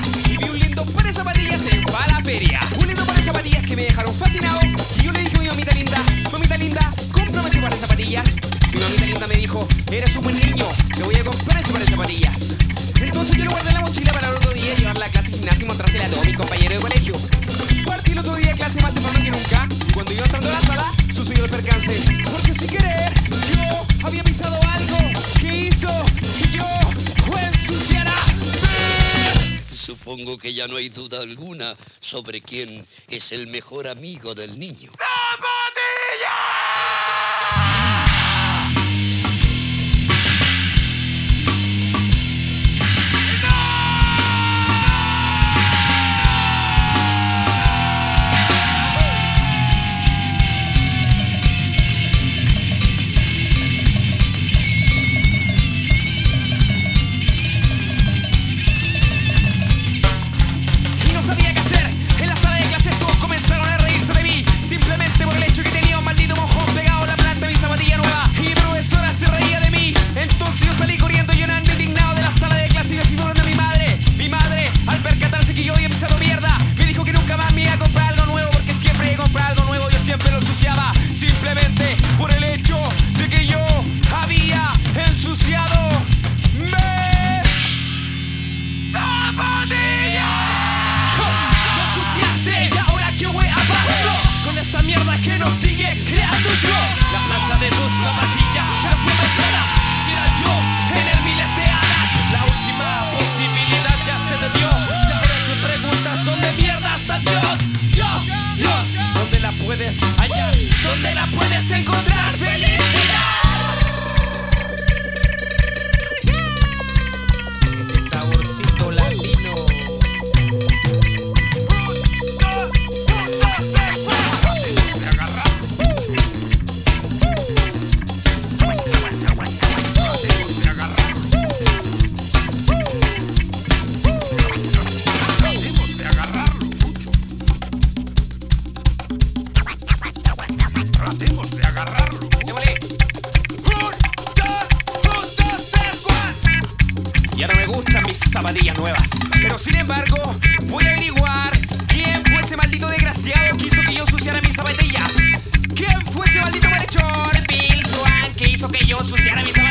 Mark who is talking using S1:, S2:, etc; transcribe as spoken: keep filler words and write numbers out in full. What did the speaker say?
S1: y vi un lindo par de zapatillas en Falaferia. Un lindo par de zapatillas que me dejaron fascinado. Y yo le dije a mi mamita linda, mamita linda, cómprame ese par de zapatillas. Mi mamita linda me dijo, eres un buen niño, te voy a comprar ese par de zapatillas. Entonces yo lo guardé en la mochila para el otro día llevarla a clase de gimnasia y mostrársela a todos mis compañeros de colegio. Partí el otro día a clase más temprano que nunca. Y cuando iba entrando a la sala, sucedió el percance. Porque sin querer, yo había pisado algo que hizo que yo ensuciara.
S2: Supongo que ya no hay duda alguna sobre quién es el mejor amigo del niño.
S1: ¡Zapatilla! Simplemente por el hecho de que yo había ensuciado me zapatilla. Lo ensuciaste y ahora qué voy a pasar con esta mierda que nos sigue creando yo. La planta de tus zapatillas ya fue manchada. Quisiera yo tener miles de alas. La última posibilidad ya se te dio. Y ahora te preguntas dónde mierda está Dios. Dios, Dios, ¿dónde la puedes hallar? ¿Dónde la puedes encontrar? ¡Felicidad! Ese saborcito latino. Ya no me gustan mis zapatillas nuevas. Pero sin embargo, voy a averiguar quién fue ese maldito desgraciado que hizo que yo ensuciara mis zapatillas. ¿Quién fue ese maldito malhechor, Bill Juan, que hizo que yo ensuciara mis zapatillas?